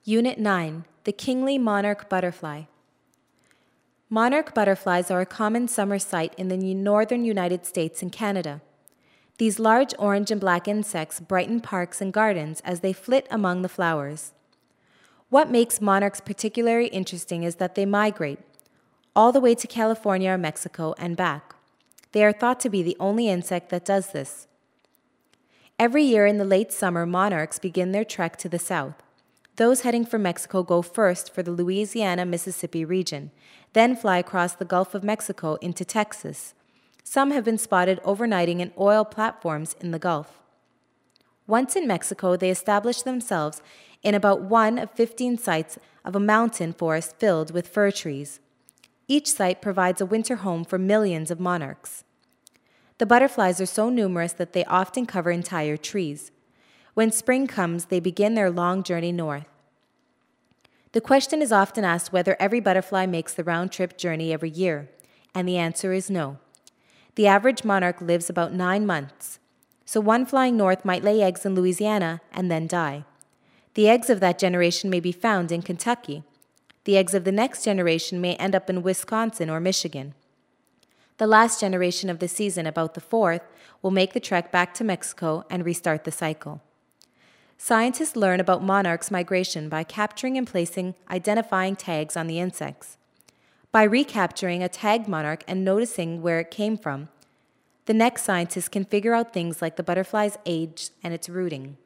Unit 9, the kingly monarch butterfly. Monarch butterflies are a common summer sight in the northern United States and Canada. These large orange and black insects brighten parks and gardens as they flit among the flowers. What makes monarchs particularly interesting is that they migrate all the way to California or Mexico and back. They are thought to be the only insect that does this. Every year in the late summer, monarchs begin their trek to the south. Those heading for Mexico go first for the Louisiana-Mississippi region, then fly across the Gulf of Mexico into Texas. Some have been spotted overnighting in oil platforms in the Gulf. Once in Mexico, they establish themselves in about one of 15 sites of a mountain forest filled with fir trees. Each site provides a winter home for millions of monarchs. The butterflies are so numerous that they often cover entire trees. When spring comes, they begin their long journey north. The question is often asked whether every butterfly makes the round-trip journey every year, and the answer is no. The average monarch lives about 9 months, so one flying north might lay eggs in Louisiana and then die. The eggs of that generation may be found in Kentucky. The eggs of the next generation may end up in Wisconsin or Michigan. The last generation of the season, about the 4th, will make the trek back to Mexico and restart the cycle. Scientists learn about monarchs' migration by capturing and placing identifying tags on the insects. By recapturing a tagged monarch and noticing where it came from, the next scientist can figure out things like the butterfly's age and its routing.